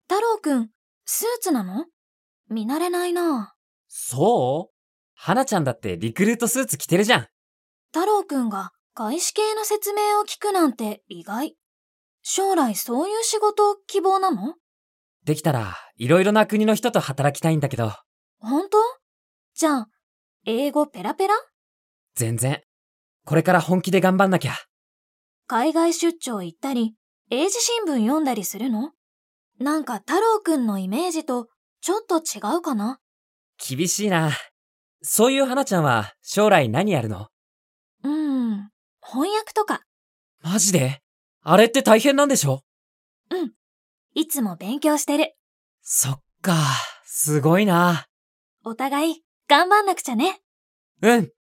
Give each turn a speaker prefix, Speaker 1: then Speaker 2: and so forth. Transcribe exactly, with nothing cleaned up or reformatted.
Speaker 1: 太郎くん、スーツなの？見慣れないな。
Speaker 2: そう？花ちゃんだってリクルートスーツ着てるじゃん。
Speaker 1: 太郎くんが外資系の説明を聞くなんて意外。将来そういう仕事希望なの？
Speaker 2: できたらいろいろな国の人と働きたいんだけど。
Speaker 1: 本当？じゃあ、英語ペラペラ？
Speaker 2: 全然。これから本気で頑張んなきゃ。
Speaker 1: 海外出張行ったり、英字新聞読んだりするの？なんか太郎くんのイメージとちょっと違うかな？
Speaker 2: 厳しいな。そういう花ちゃんは将来何やるの？
Speaker 1: うーん、翻訳とか。
Speaker 2: マジで？あれって大変なんでしょ？
Speaker 1: うん。いつも勉強してる。
Speaker 2: そっか、すごいな。
Speaker 1: お互い頑張んなくちゃね。
Speaker 2: うん。